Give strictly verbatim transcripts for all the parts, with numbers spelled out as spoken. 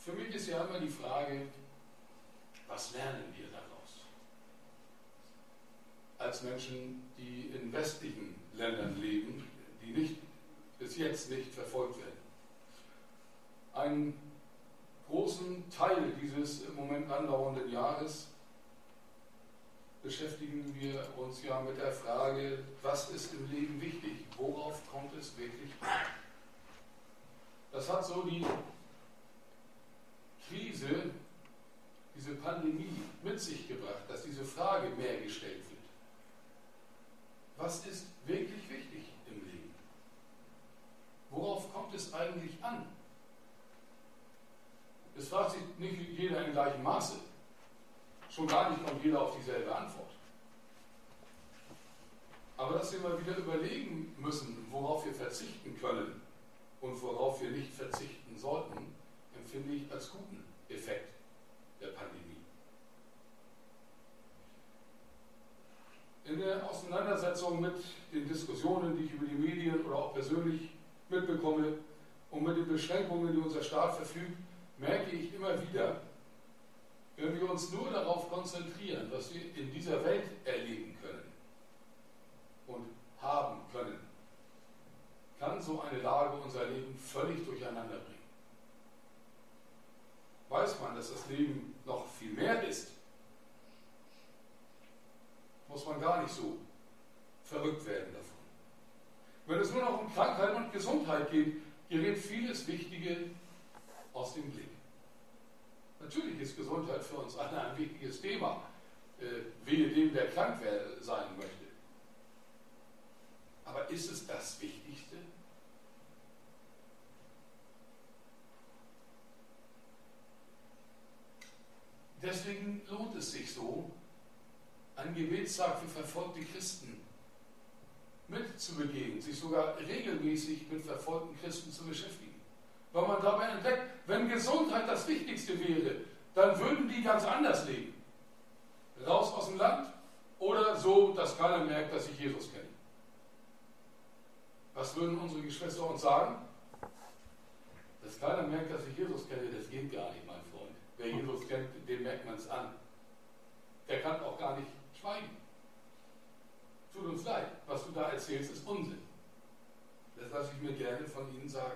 Für mich ist ja immer die Frage, was lernen wir daraus? Als Menschen, die in westlichen Ländern leben, die nicht, bis jetzt nicht verfolgt werden. Einen großen Teil dieses im Moment andauernden Jahres beschäftigen wir uns ja mit der Frage, was ist im Leben wichtig? Worauf kommt es wirklich an? Das hat so die Krise, diese Pandemie mit sich gebracht, dass diese Frage mehr gestellt wird. Was ist wirklich wichtig im Leben? Worauf kommt es eigentlich an? Es fragt sich nicht jeder in gleichem Maße. Schon gar nicht kommt jeder auf dieselbe Antwort. Aber dass wir mal wieder überlegen müssen, worauf wir verzichten können und worauf wir nicht verzichten sollten, empfinde ich als guten Effekt der Pandemie. In der Auseinandersetzung mit den Diskussionen, die ich über die Medien oder auch persönlich mitbekomme und mit den Beschränkungen, die unser Staat verfügt, merke ich immer wieder, wenn wir uns nur darauf konzentrieren, was wir in dieser Welt erleben können und haben können, kann so eine Lage unser Leben völlig durcheinander bringen. Weiß man, dass das Leben noch viel mehr ist, muss man gar nicht so verrückt werden davon. Wenn es nur noch um Krankheit und Gesundheit geht, gerät vieles Wichtige aus dem Blick. Natürlich ist Gesundheit für uns alle ein wichtiges Thema, äh, wehe dem, der krank sein möchte. Aber ist es das Wichtigste? Deswegen lohnt es sich so, einen Gebetstag für verfolgte Christen mitzubegehen, sich sogar regelmäßig mit verfolgten Christen zu beschäftigen. Weil man dabei entdeckt, wenn Gesundheit das Wichtigste wäre, dann würden die ganz anders leben. Raus aus dem Land oder so, dass keiner merkt, dass ich Jesus kenne. Was würden unsere Geschwister uns sagen? Dass keiner merkt, dass ich Jesus kenne, das geht gar nicht, mein Freund. Wer Jesus kennt, dem merkt man es an. Der kann auch gar nicht schweigen. Tut uns leid, was du da erzählst, ist Unsinn. Das lasse ich mir gerne von Ihnen sagen.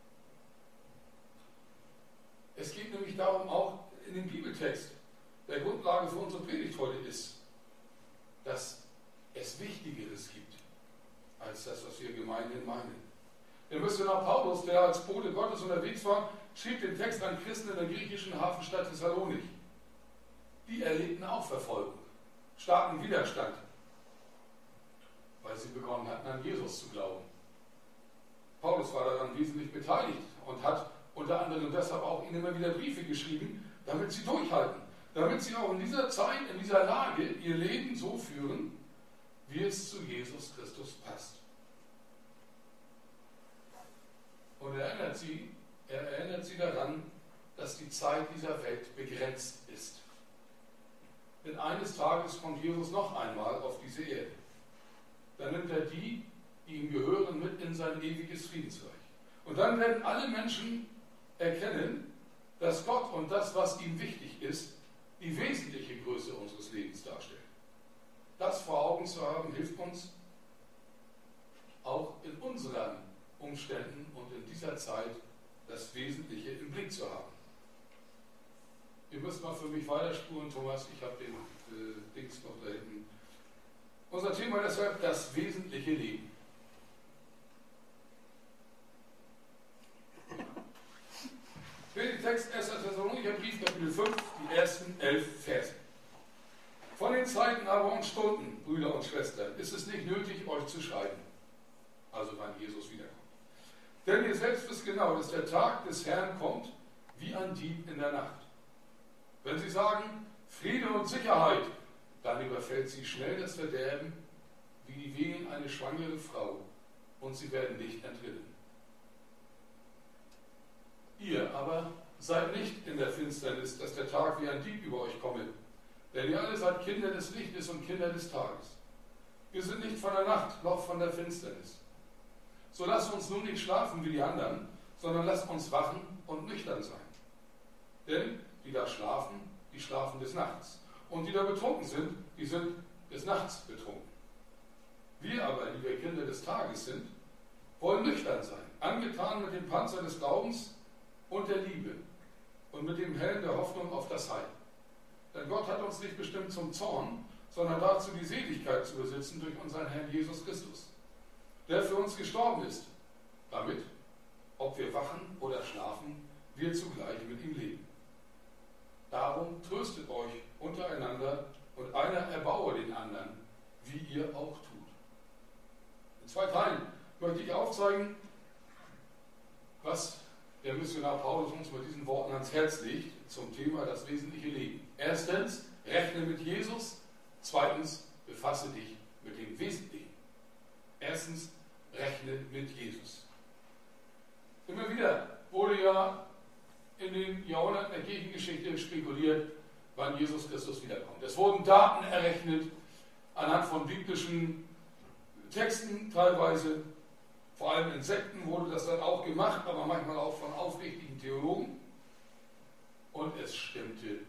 Es geht nämlich darum, auch in dem Bibeltext, der Grundlage für unsere Predigt heute ist, dass es Wichtigeres gibt, als das, was wir gemeinhin meinen. Der Missionar Paulus, der als Bote Gottes unterwegs war, schrieb den Text an Christen in der griechischen Hafenstadt Thessalonik. Die erlebten auch Verfolgung, starken Widerstand, weil sie begonnen hatten, an Jesus zu glauben. Paulus war daran wesentlich beteiligt und hat unter anderem deshalb auch ihnen immer wieder Briefe geschrieben, damit sie durchhalten, damit sie auch in dieser Zeit, in dieser Lage ihr Leben so führen, wie es zu Jesus Christus passt. Und er erinnert sie, er erinnert sie daran, dass die Zeit dieser Welt begrenzt ist. Denn eines Tages kommt Jesus noch einmal auf diese Erde. Dann nimmt er die, die ihm gehören, mit in sein ewiges Friedensreich. Und dann werden alle Menschen erkennen, dass Gott und das, was ihm wichtig ist, die wesentliche Größe unseres Lebens darstellt. Das vor Augen zu haben, hilft uns, auch in unseren Umständen und in dieser Zeit das Wesentliche im Blick zu haben. Ihr müsst mal für mich weiterspulen, Thomas, ich habe den äh, Dings noch da hinten. Unser Thema deshalb das wesentliche Leben. Predigtext erster Thessalonicher Brief, Kapitel fünf, die ersten elf Verse. Von den Zeiten aber und Stunden, Brüder und Schwestern, ist es nicht nötig, euch zu schreiben. Also wann Jesus wiederkommt. Denn ihr selbst wisst genau, dass der Tag des Herrn kommt, wie ein Dieb in der Nacht. Wenn sie sagen, Friede und Sicherheit, dann überfällt sie schnell das Verderben, wie die Wehen eine schwangere Frau, und sie werden nicht entrinnen. Ihr aber seid nicht in der Finsternis, dass der Tag wie ein Dieb über euch komme, denn ihr alle seid Kinder des Lichtes und Kinder des Tages. Wir sind nicht von der Nacht, noch von der Finsternis. So lasst uns nun nicht schlafen wie die anderen, sondern lasst uns wachen und nüchtern sein. Denn die da schlafen, die schlafen des Nachts. Und die da betrunken sind, die sind des Nachts betrunken. Wir aber, die wir Kinder des Tages sind, wollen nüchtern sein, angetan mit dem Panzer des Glaubens und der Liebe und mit dem Helm der Hoffnung auf das Heil. Denn Gott hat uns nicht bestimmt zum Zorn, sondern dazu die Seligkeit zu besitzen durch unseren Herrn Jesus Christus, der für uns gestorben ist, damit, ob wir wachen oder schlafen, wir zugleich mit ihm leben. Darum tröstet euch untereinander und einer erbaue den anderen, wie ihr auch tut. In zwei Teilen möchte ich aufzeigen, was der Missionar Paulus uns mit diesen Worten ans Herz legt zum Thema das wesentliche Leben. Erstens, rechne mit Jesus. Zweitens, befasse dich mit dem Wesentlichen. Erstens, rechne mit Jesus. Immer wieder wurde ja in den Jahrhunderten der Kirchengeschichte spekuliert, wann Jesus Christus wiederkommt. Es wurden Daten errechnet anhand von biblischen Texten teilweise. Vor allem in Sekten wurde das dann auch gemacht, aber manchmal auch von aufrichtigen Theologen. Und es stimmte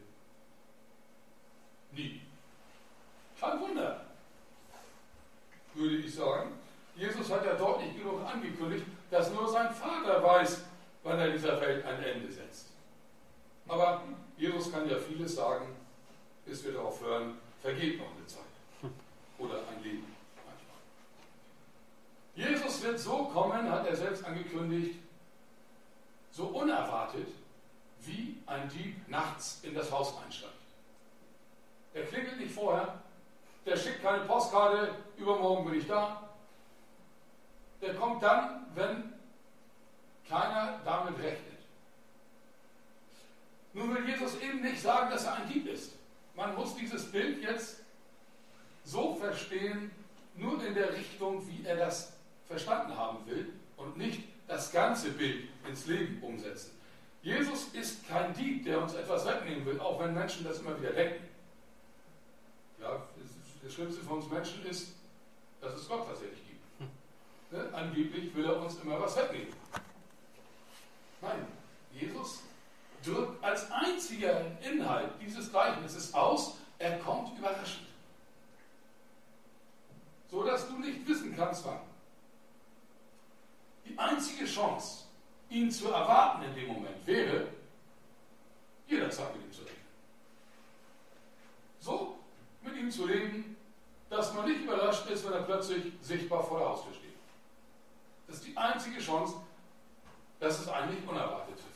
nie. Kein Wunder, würde ich sagen. Jesus hat ja deutlich genug angekündigt, dass nur sein Vater weiß, wann er dieser Welt ein Ende setzt. Aber Jesus kann ja vieles sagen, bis wir darauf hören, vergeht noch eine Zeit. Oder ein Leben manchmal. Jesus wird so kommen, hat er selbst angekündigt, so unerwartet, wie ein Dieb nachts in das Haus einsteigt. Der klingelt nicht vorher, der schickt keine Postkarte, übermorgen bin ich da. Der kommt dann, wenn keiner damit rechnet. Nun will Jesus eben nicht sagen, dass er ein Dieb ist. Man muss dieses Bild jetzt so verstehen, nur in der Richtung, wie er das verstanden haben will und nicht das ganze Bild ins Leben umsetzen. Jesus ist kein Dieb, der uns etwas wegnehmen will, auch wenn Menschen das immer wieder denken. Ja, das Schlimmste für uns Menschen ist, dass es Gott tatsächlich gibt. Ne? Angeblich will er uns immer was wegnehmen. Nein, Jesus drückt als einziger Inhalt dieses Gleichnisses aus, er kommt überraschend. So dass du nicht wissen kannst, wann. Die einzige Chance, ihn zu erwarten in dem Moment, wäre, jederzeit mit ihm zu reden. So mit ihm zu leben, dass man nicht überrascht ist, wenn er plötzlich sichtbar vor der Haustür steht. Das ist die einzige Chance, dass es eigentlich unerwartet trifft.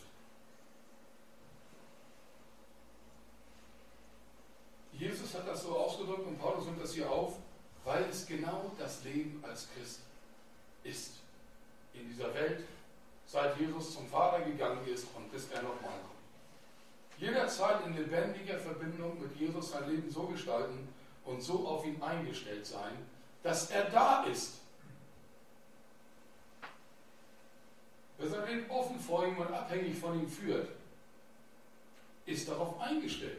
Jesus hat das so ausgedrückt und Paulus nimmt das hier auf, weil es genau das Leben als Christ ist. In dieser Welt, seit Jesus zum Vater gegangen ist und bis er nochmal kommt. Jederzeit in lebendiger Verbindung mit Jesus sein Leben so gestalten und so auf ihn eingestellt sein, dass er da ist. Wer sein Leben offen vor ihm und abhängig von ihm führt, ist darauf eingestellt,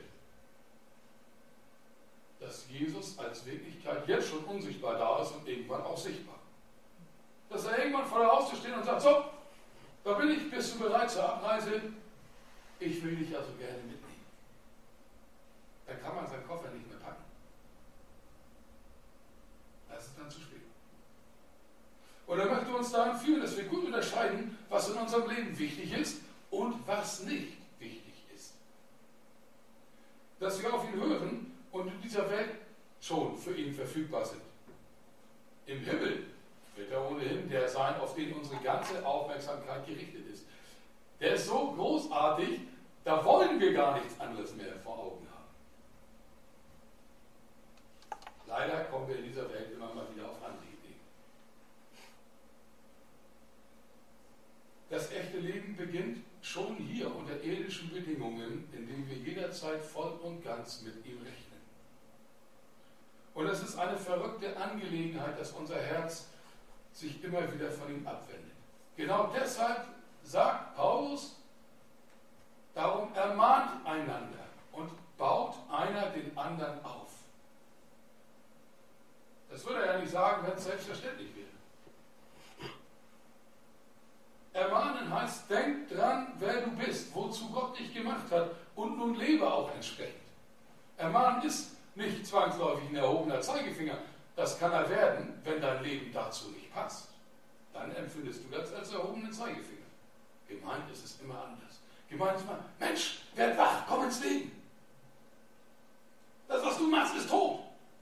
dass Jesus als Wirklichkeit jetzt schon unsichtbar da ist und irgendwann auch sichtbar. Dass er irgendwann vor der Haustür steht und sagt, so, da bin ich, bist du bereit zur Abreise? Ich will dich also gerne mitnehmen. Dann kann man seinen Koffer nicht mehr packen. Das ist dann zu spät. Und er möchte uns daran führen, dass wir gut unterscheiden, was in unserem Leben wichtig ist und was nicht wichtig ist. Dass wir auf ihn hören und in dieser Welt schon für ihn verfügbar sind. Im Himmel wird er ohnehin der sein, auf den unsere ganze Aufmerksamkeit gerichtet ist. Der ist so großartig, da wollen wir gar nichts anderes mehr vor Augen haben. Leider kommen wir in dieser Welt immer mal wieder auf andere Ideen. Das echte Leben beginnt schon hier unter irdischen Bedingungen, in denen wir jederzeit voll und ganz mit ihm rechnen. Und es ist eine verrückte Angelegenheit, dass unser Herz sich immer wieder von ihm abwendet. Genau deshalb sagt Paulus, darum ermahnt einander und baut einer den anderen auf. Das würde er ja nicht sagen, wenn es selbstverständlich wäre. Ermahnen heißt, denk dran, wer du bist, wozu Gott dich gemacht gemacht hat und nun lebe auch entsprechend. Ermahnen ist nicht zwangsläufig ein erhobener Zeigefinger. Das kann er werden, wenn dein Leben dazu nicht passt. Dann empfindest du das als erhobenen Zeigefinger. Gemeint ist es immer anders. Gemeint ist immer, Mensch, werd wach, komm ins Leben. Das, was du machst, ist tot.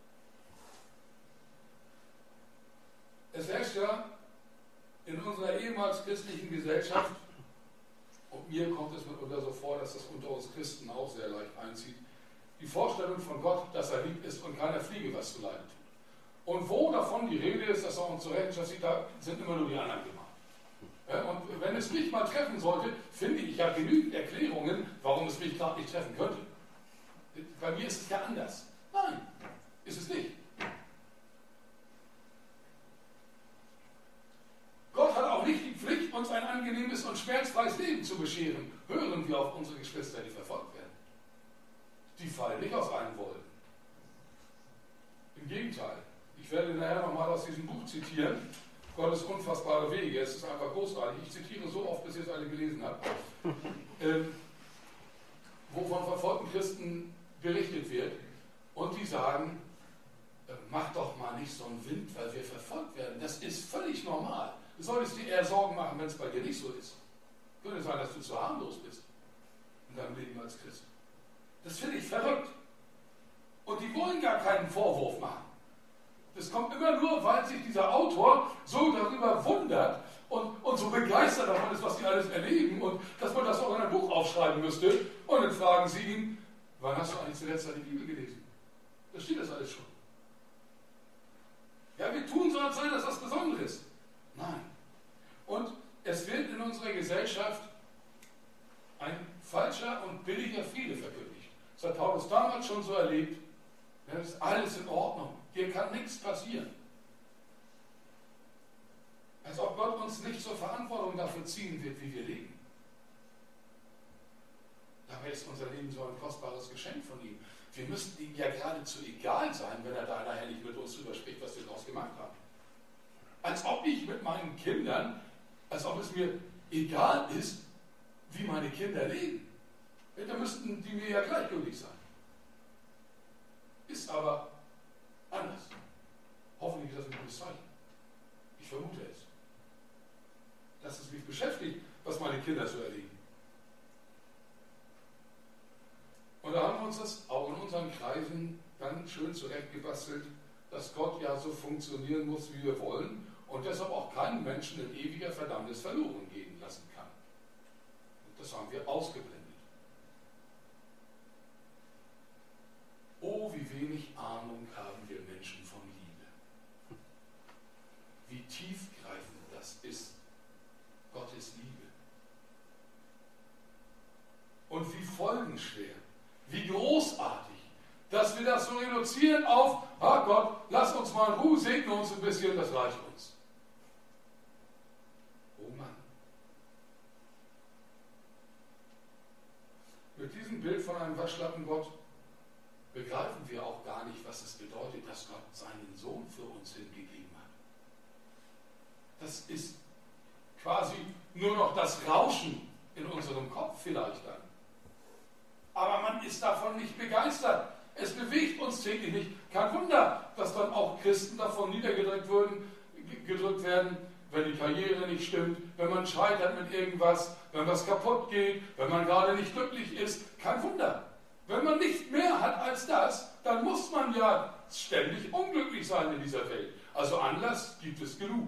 Es herrscht ja in unserer ehemals christlichen Gesellschaft, und mir kommt es mitunter so vor, dass das unter uns Christen auch sehr leicht einzieht, die Vorstellung von Gott, dass er lieb ist und keiner Fliege was zu leiden tut. Und wo davon die Rede ist, dass er uns zur Rechenschaft zieht, da sind immer nur die anderen gemeint. Ja, und wenn es mich mal treffen sollte, finde ich ja genügend Erklärungen, warum es mich gerade nicht treffen könnte. Bei mir ist es ja anders. Nein, ist es nicht. Gott hat auch nicht die Pflicht, uns ein angenehmes und schmerzfreies Leben zu bescheren. Hören wir auf unsere Geschwister, die verfolgt werden. Die fallen nicht aus allen Wolken. Im Gegenteil. Ich werde nachher nochmal aus diesem Buch zitieren. Gottes unfassbare Wege. Es ist einfach großartig. Ich zitiere so oft, bis ihr es alle gelesen habt. Ähm, wo von verfolgten Christen berichtet wird. Und die sagen, mach doch mal nicht so einen Wind, weil wir verfolgt werden. Das ist völlig normal. Du solltest dir eher Sorgen machen, wenn es bei dir nicht so ist. Könnte sein, dass du zu harmlos bist in deinem Leben als Christ. Das finde ich verrückt. Und die wollen gar keinen Vorwurf machen. Das kommt immer nur, weil sich dieser Autor so darüber wundert und, und so begeistert davon ist, was sie alles erleben und dass man das auch in ein Buch aufschreiben müsste. Und dann fragen sie ihn, wann hast du eigentlich zuletzt die Bibel gelesen? Da steht das alles schon. Ja, wir tun so, als sei das was Besonderes. Nein. Und es wird in unserer Gesellschaft ein falscher und billiger Friede verkündigt. Das hat Paulus damals schon so erlebt. Ja, das ist alles in Ordnung. Hier kann nichts passieren. Als ob Gott uns nicht zur Verantwortung dafür ziehen wird, wie wir leben. Dabei ist unser Leben so ein kostbares Geschenk von ihm. Wir müssten ihm ja geradezu egal sein, wenn er da nachher nicht mit uns drüber spricht, was wir daraus gemacht haben. Als ob ich mit meinen Kindern, als ob es mir egal ist, wie meine Kinder leben. Da müssten die mir ja gleichgültig sein. Ist aber anders. Hoffentlich ist das ein gutes Zeichen. Ich vermute es. Dass es mich beschäftigt, was meine Kinder so erleben. Und da haben wir uns das auch in unseren Kreisen dann schön zurechtgebastelt, dass Gott ja so funktionieren muss, wie wir wollen und deshalb auch keinen Menschen in ewiger Verdammnis verloren gehen lassen kann. Und das haben wir ausgeblendet. Oh, wie wenig Ahnung haben wir Menschen von Liebe. Wie tiefgreifend das ist, Gottes Liebe. Und wie folgenschwer, wie großartig, dass wir das so reduzieren auf, ah Gott, lass uns mal in Ruhe, segne uns ein bisschen, das reicht uns. Oh Mann. Mit diesem Bild von einem Waschlappengott begreifen wir auch gar nicht, was es bedeutet, dass Gott seinen Sohn für uns hingegeben hat. Das ist quasi nur noch das Rauschen in unserem Kopf vielleicht dann. Aber man ist davon nicht begeistert. Es bewegt uns täglich nicht. Kein Wunder, dass dann auch Christen davon niedergedrückt würden, gedrückt werden, wenn die Karriere nicht stimmt, wenn man scheitert mit irgendwas, wenn was kaputt geht, wenn man gerade nicht glücklich ist. Kein Wunder. Wenn man nicht mehr hat als das, dann muss man ja ständig unglücklich sein in dieser Welt. Also Anlass gibt es genug.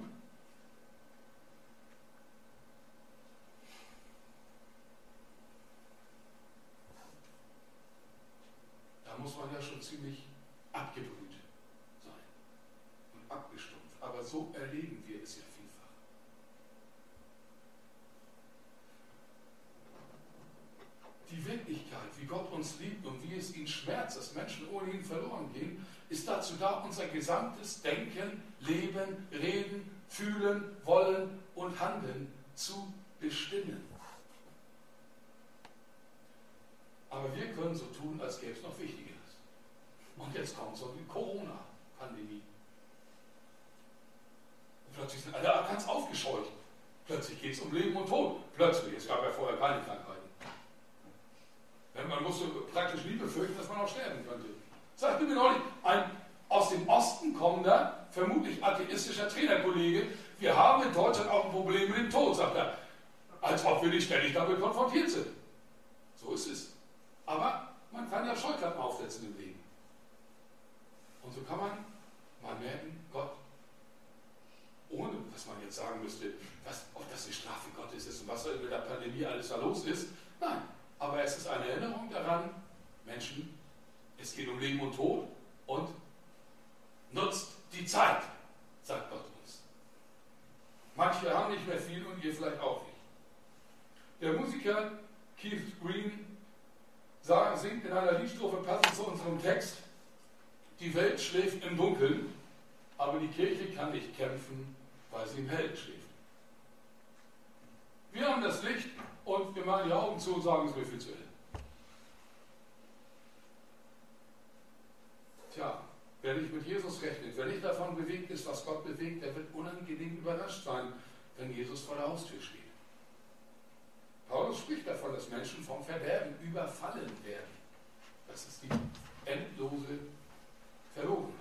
Da muss man ja schon ziemlich abgebrüht sein und abgestumpft. Aber so erleben wir es ja vielfach. Die Wirklichkeit, wie Gott uns liebt und wie es ihn schmerzt, dass Menschen ohne ihn verloren gehen, ist dazu da, unser gesamtes Denken, Leben, Reden, Fühlen, Wollen und Handeln zu bestimmen. Aber wir können so tun, als gäbe es noch Wichtigeres. Und jetzt kommt so die Corona-Pandemie. Plötzlich sind alle ganz aufgescheucht. Plötzlich geht es um Leben und Tod. Plötzlich, es gab ja vorher keine Krankheiten. man musste praktisch nie befürchten, dass man auch sterben könnte. Sagte mir neulich ein aus dem Osten kommender, vermutlich atheistischer Trainerkollege, wir haben in Deutschland auch ein Problem mit dem Tod, sagt er. Als ob wir nicht ständig damit konfrontiert sind. So ist es. Aber man kann ja Scheuklappen aufsetzen im Leben. Und so kann man mal merken, Gott, ohne dass man jetzt sagen müsste, was, ob das die Strafe Gottes ist und was mit der Pandemie alles da los ist. Nein, aber es ist eine Erinnerung daran, Menschen, es geht um Leben und Tod und nutzt die Zeit, sagt Gott uns. Manche haben nicht mehr viel und ihr vielleicht auch nicht. Der Musiker Keith Green sagt, singt in einer Liedstrophe passend zu unserem Text, die Welt schläft im Dunkeln, aber die Kirche kann nicht kämpfen, weil sie im Hellen schläft. Wir haben das Licht und wir machen die Augen zu und sagen, es wird viel zu hell. Tja, wer nicht mit Jesus rechnet, wer nicht davon bewegt ist, was Gott bewegt, der wird unangenehm überrascht sein, wenn Jesus vor der Haustür steht. Paulus spricht davon, dass Menschen vom Verderben überfallen werden. Das ist die endlose Verlogenheit.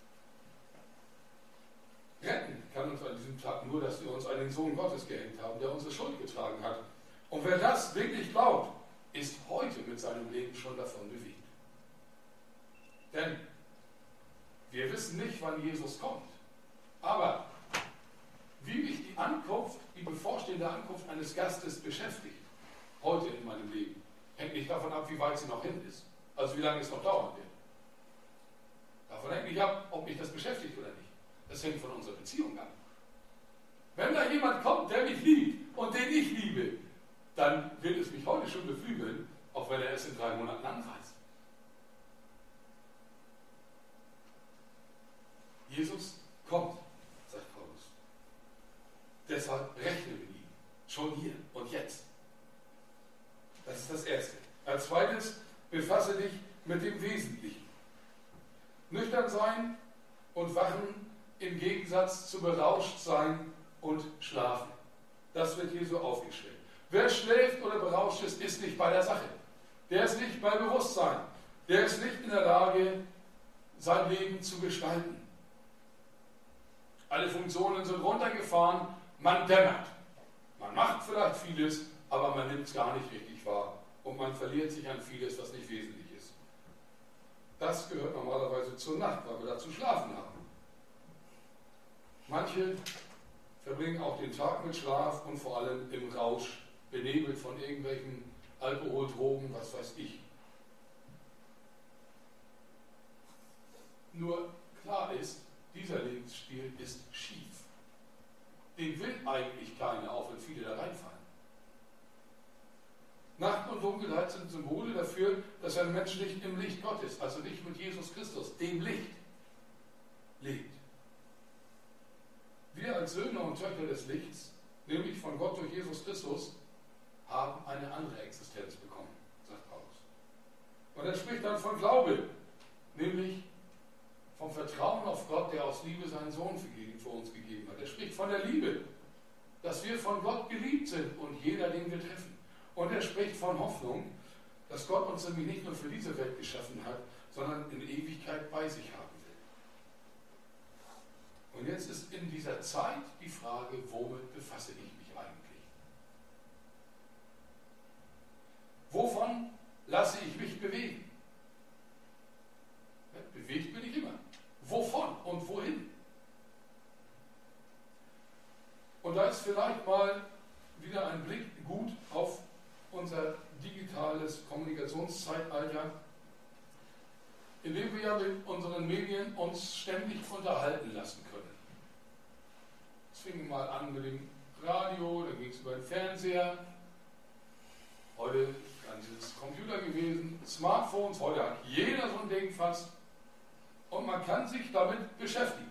Retten kann uns an diesem Tag nur, dass wir uns an den Sohn Gottes gehängt haben, der unsere Schuld getragen hat. Und wer das wirklich glaubt, ist heute mit seinem Leben schon davon bewegt. Denn wir wissen nicht, wann Jesus kommt. Aber wie mich die Ankunft, die bevorstehende Ankunft eines Gastes beschäftigt, heute in meinem Leben, hängt nicht davon ab, wie weit sie noch hin ist. Also wie lange es noch dauern wird. Davon hängt nicht ab, ob mich das beschäftigt oder nicht. Das hängt von unserer Beziehung ab. Wenn da jemand kommt, der mich liebt und den ich liebe, dann wird es mich heute schon beflügeln, auch wenn er es in drei Monaten anreist. Jesus kommt, sagt Paulus. Deshalb rechne mit ihm. Schon hier und jetzt. Das ist das Erste. Als zweites, befasse dich mit dem Wesentlichen. Nüchtern sein und wachen im Gegensatz zu berauscht sein und schlafen. Das wird hier so aufgestellt. Wer schläft oder berauscht ist, ist nicht bei der Sache. Der ist nicht bei Bewusstsein. Der ist nicht in der Lage, sein Leben zu gestalten. Alle Funktionen sind runtergefahren, man dämmert. Man macht vielleicht vieles, aber man nimmt es gar nicht richtig wahr. Und man verliert sich an vieles, was nicht wesentlich ist. Das gehört normalerweise zur Nacht, weil wir da zu schlafen haben. Manche verbringen auch den Tag mit Schlaf und vor allem im Rausch, benebelt von irgendwelchen Alkohol, Drogen, was weiß ich. Nur klar ist, dieser Lebensstil ist schief. Den will eigentlich keiner, auch wenn viele da reinfallen. Nacht und Dunkelheit sind Symbole dafür, dass ein Mensch nicht im Licht Gottes, also nicht mit Jesus Christus, dem Licht, lebt. Wir als Söhne und Töchter des Lichts, nämlich von Gott durch Jesus Christus, haben eine andere Existenz bekommen, sagt Paulus. Und er spricht dann von Glaube, nämlich vom Vertrauen auf Gott, der aus Liebe seinen Sohn für uns gegeben hat. Er spricht von der Liebe, dass wir von Gott geliebt sind und jeder, den wir treffen. Und er spricht von Hoffnung, dass Gott uns nämlich nicht nur für diese Welt geschaffen hat, sondern in Ewigkeit bei sich haben will. Und jetzt ist in dieser Zeit die Frage, womit befasse ich mich eigentlich? Wovon lasse ich mich bewegen? Bewegt bin ich immer. Wovon und wohin? Und da ist vielleicht mal wieder ein Blick gut auf unser digitales Kommunikationszeitalter, in dem wir ja mit unseren Medien uns ständig unterhalten lassen können. Es fing mal an mit dem Radio, dann ging es über den Fernseher, heute sind es Computer gewesen, Smartphones, heute hat jeder so ein Ding fast und man kann sich damit beschäftigen.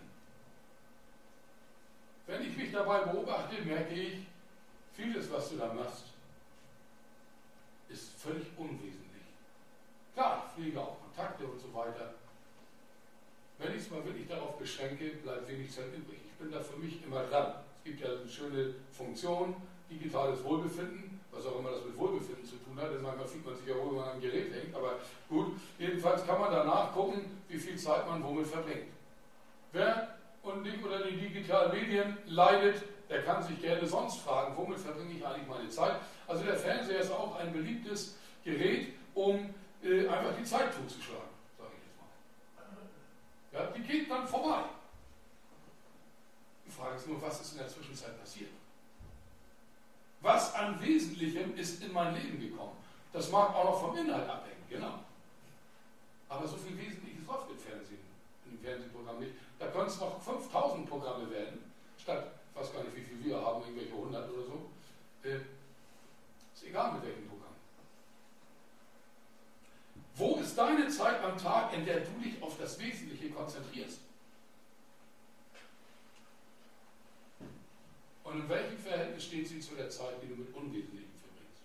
Wenn ich mich dabei beobachte, merke ich, vieles, was du da machst, ist völlig unwesentlich. Klar, ich pflege auch Kontakte und so weiter. Wenn ich es mal wirklich darauf beschränke, bleibt wenig Zeit übrig. Ich bin da für mich immer dran. Es gibt ja eine schöne Funktion, digitales Wohlbefinden, was auch immer das mit Wohlbefinden zu tun tun hat. Deswegen fühlt man sich ja wohl, wenn man am Gerät hängt. Aber gut, jedenfalls kann man danach gucken, wie viel Zeit man womit verbringt. Wer unter die digitalen Medien leidet, der kann sich gerne sonst fragen, womit verbringe ich eigentlich meine Zeit. Also der Fernseher ist auch ein beliebtes Gerät, um äh, einfach die Zeit totzuschlagen, sage ich jetzt mal. Ja, die geht dann vorbei. Die Frage ist nur, was ist in der Zwischenzeit passiert? Was an Wesentlichem ist in mein Leben gekommen? Das mag auch noch vom Inhalt abhängen, genau. Aber so viel Wesentliches läuft im Fernsehen, in dem Fernsehprogramm nicht. Da können es noch fünftausend Programme werden, statt, ich weiß gar nicht, wie viel wir haben, irgendwelche hundert oder so. Äh, ist egal mit welchem Programm. Wo ist deine Zeit am Tag, in der du dich auf das Wesentliche konzentrierst? Und in welchem Verhältnis steht sie zu der Zeit, die du mit Unwesentlichem verbringst?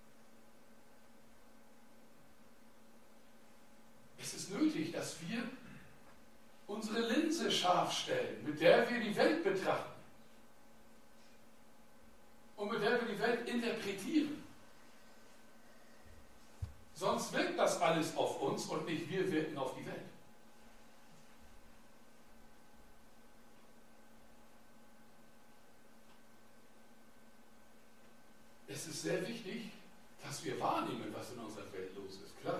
Es ist nötig, dass wir unsere Linse scharf stellen, mit der wir die Welt betrachten und mit der wir die Welt interpretieren. Sonst wirkt das alles auf uns und nicht wir wirken auf die Welt. Es ist sehr wichtig, dass wir wahrnehmen, was in unserer Welt los ist, klar.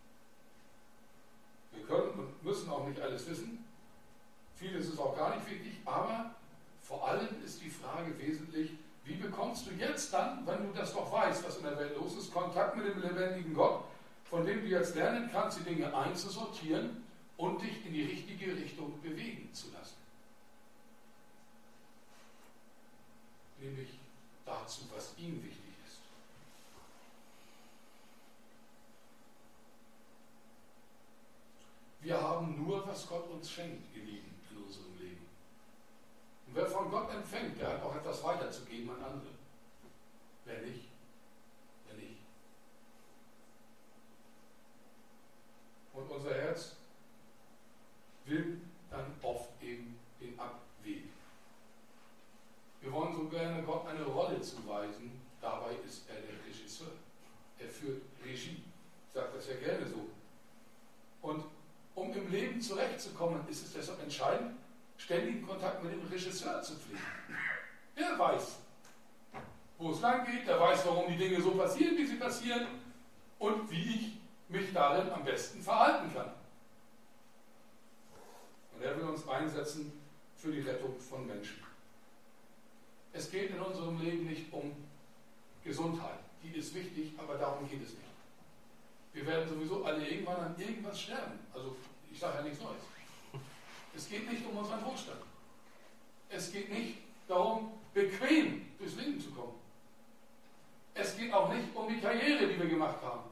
Wir können und müssen auch nicht alles wissen. Vieles ist auch gar nicht wichtig, aber vor allem ist die Frage wesentlich, wie bekommst du jetzt dann, wenn du das doch weißt, was in der Welt los ist, Kontakt mit dem lebendigen Gott, von dem du jetzt lernen kannst, die Dinge einzusortieren und dich in die richtige Richtung bewegen zu lassen. Nämlich dazu, was ihm wichtig ist. Wir haben nur, was Gott uns schenkt, ihr Lieben, in unserem Leben. Und wer von Gott empfängt, der hat auch etwas weiterzugeben an andere. Wer nicht, wer nicht. Und unser Herz will dann oft eben den Abweg. Wir wollen so gerne Gott eine Rolle zuweisen, dabei ist er der Regisseur. Er führt Regie. Ich sage das ja gerne so. Und um im Leben zurechtzukommen, ist es deshalb entscheidend, ständigen Kontakt mit dem Regisseur zu pflegen. Er weiß, wo es lang geht, er weiß, warum die Dinge so passieren, wie sie passieren und wie ich mich darin am besten verhalten kann. Und er will uns einsetzen für die Rettung von Menschen. Es geht in unserem Leben nicht um Gesundheit. Die ist wichtig, aber darum geht es nicht. Wir werden sowieso alle irgendwann an irgendwas sterben. Also ich sage ja nichts Neues. Es geht nicht um unseren Wohlstand. Es geht nicht darum, bequem durchs Leben zu kommen. Es geht auch nicht um die Karriere, die wir gemacht haben.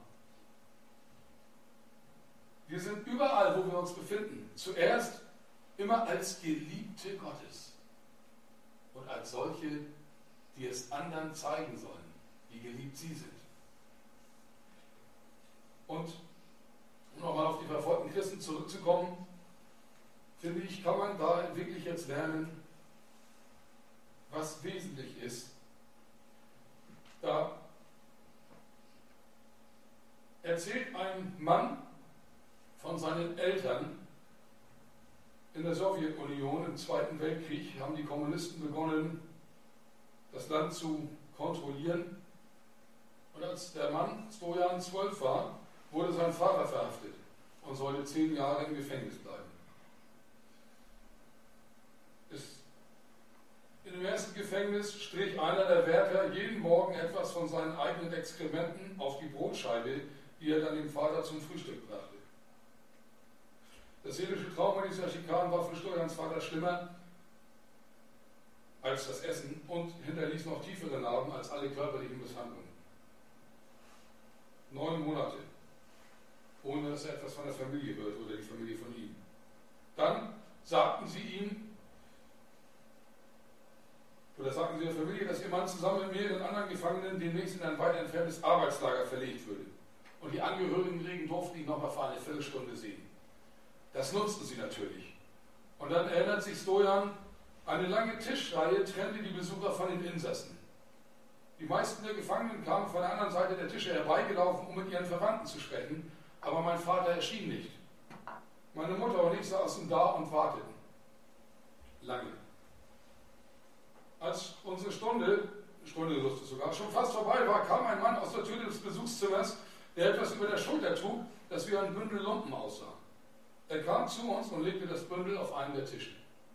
Wir sind überall, wo wir uns befinden, zuerst immer als Geliebte Gottes und als solche, die es anderen zeigen sollen, wie geliebt sie sind. Und um nochmal auf die verfolgten Christen zurückzukommen, finde ich, kann man da wirklich jetzt lernen, was wesentlich ist. Da erzählt ein Mann von seinen Eltern in der Sowjetunion im Zweiten Weltkrieg, haben die Kommunisten begonnen, das Land zu kontrollieren. Und als der Mann Stojan zwölf war, wurde sein Vater verhaftet und sollte zehn Jahre im Gefängnis bleiben. In dem ersten Gefängnis strich einer der Wärter jeden Morgen etwas von seinen eigenen Exkrementen auf die Brotscheibe, die er dann dem Vater zum Frühstück brachte. Das seelische Trauma dieser Schikanen war für Stojans Vater schlimmer als das Essen und hinterließ noch tiefere Narben als alle körperlichen Misshandlungen. Neun Monate, ohne dass er etwas von der Familie hört oder die Familie von ihm. Dann sagten sie ihm, oder sagten sie der Familie, dass ihr Mann zusammen mit mehreren anderen Gefangenen demnächst in ein weit entferntes Arbeitslager verlegt würde. Und die Angehörigen Regen durften ihn nochmal für eine Viertelstunde sehen. Das nutzten sie natürlich. Und dann erinnert sich Stojan, eine lange Tischreihe trennte die Besucher von den Insassen. Die meisten der Gefangenen kamen von der anderen Seite der Tische herbeigelaufen, um mit ihren Verwandten zu sprechen, aber mein Vater erschien nicht. Meine Mutter und ich saßen da und warteten. Lange. Als unsere Stunde, Stunde wusste sogar, schon fast vorbei war, kam ein Mann aus der Tür des Besuchszimmers, der etwas über der Schulter trug, das wie ein Bündel Lumpen aussah. Er kam zu uns und legte das Bündel auf einen der Tische.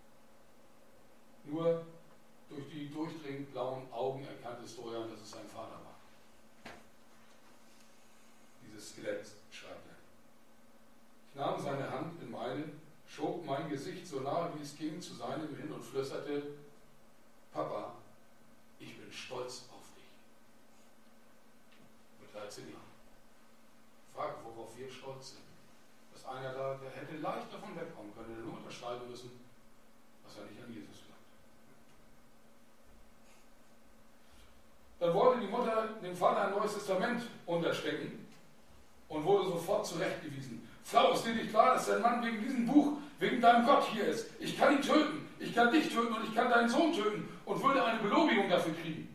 Nur durch die durchdringend blauen Augen erkannte Stojan, dass es sein Vater war. Dieses Skelett, schreibt er. Ich nahm seine Hand in meine, schob mein Gesicht so nahe wie es ging zu seinem hin und flüsterte: Papa, ich bin stolz auf dich. Mit dreizehn Jahren. Frage, worauf wir stolz sind. Dass einer da, der hätte leicht davon wegkommen können, der nur unterschreiben müssen, was er nicht an Jesus glaubt. Dann wollte die Mutter dem Vater ein neues Testament unterstecken und wurde sofort zurechtgewiesen. Frau, ist dir nicht klar, dass dein Mann wegen diesem Buch, wegen deinem Gott hier ist? Ich kann ihn töten, ich kann dich töten und ich kann deinen Sohn töten und würde eine Belobigung dafür kriegen.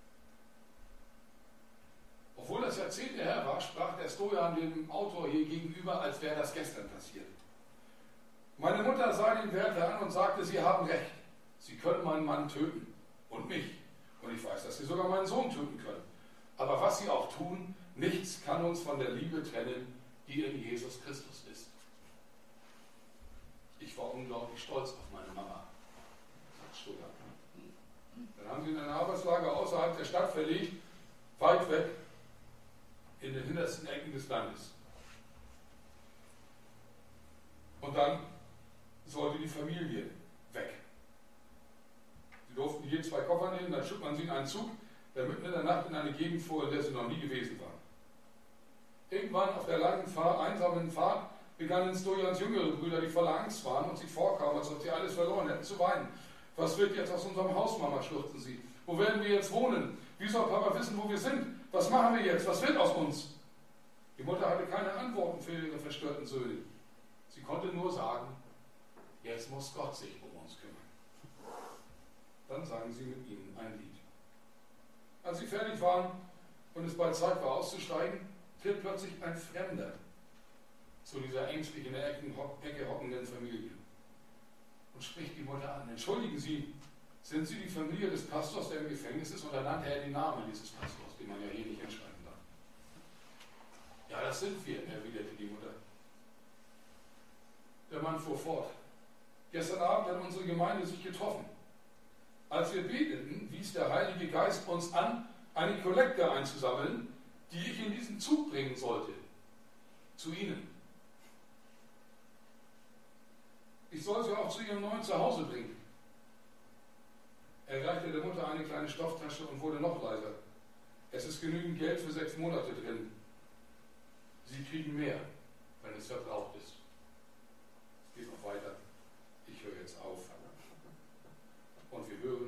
Obwohl das Jahrzehnte her war, sprach der Stojan dem Autor hier gegenüber, als wäre das gestern passiert. Meine Mutter sah den Wärter an und sagte, Sie haben recht, Sie können meinen Mann töten und mich. Und ich weiß, dass Sie sogar meinen Sohn töten können. Aber was Sie auch tun, nichts kann uns von der Liebe trennen, die in Jesus Christus ist. Ich war unglaublich stolz auf meine Mama, sagt Stojan. Dann haben sie in ein Arbeitslager außerhalb der Stadt verlegt, weit weg, in den hintersten Ecken des Landes. Und dann sollte die Familie weg. Sie durften je zwei Koffer nehmen, dann schüttet man sie in einen Zug, der mitten in der Nacht in eine Gegend fuhr, in der sie noch nie gewesen waren. Irgendwann auf der langen Fahrt, einsamen Fahrt begannen Stojans jüngere Brüder, die voller Angst waren und sich vorkamen, als ob sie alles verloren hätten, zu weinen. Was wird jetzt aus unserem Haus, Mama, schluchzten sie. Wo werden wir jetzt wohnen? Wie soll Papa wissen, wo wir sind? Was machen wir jetzt? Was wird aus uns? Die Mutter hatte keine Antworten für ihre verstörten Söhne. Sie konnte nur sagen, jetzt muss Gott sich um uns kümmern. Dann sangen sie mit ihnen ein Lied. Als sie fertig waren und es bald Zeit war auszusteigen, tritt plötzlich ein Fremder zu dieser ängstlich in der Ecke hockenden Familie und spricht die Mutter an. Entschuldigen Sie, sind Sie die Familie des Pastors, der im Gefängnis ist? Und dann nannte er den Namen dieses Pastors, den man ja hier nicht entscheiden darf. Ja, das sind wir, erwiderte die Mutter. Der Mann fuhr fort. Gestern Abend hat unsere Gemeinde sich getroffen. Als wir beteten, wies der Heilige Geist uns an, eine Kollekte einzusammeln, die ich in diesen Zug bringen sollte. Zu Ihnen. Ich soll sie auch zu Ihrem neuen Zuhause bringen. Er reichte der Mutter eine kleine Stofftasche und wurde noch leiser. Es ist genügend Geld für sechs Monate drin. Sie kriegen mehr, wenn es verbraucht ist. Es geht noch weiter. Ich höre jetzt auf. Und wir hören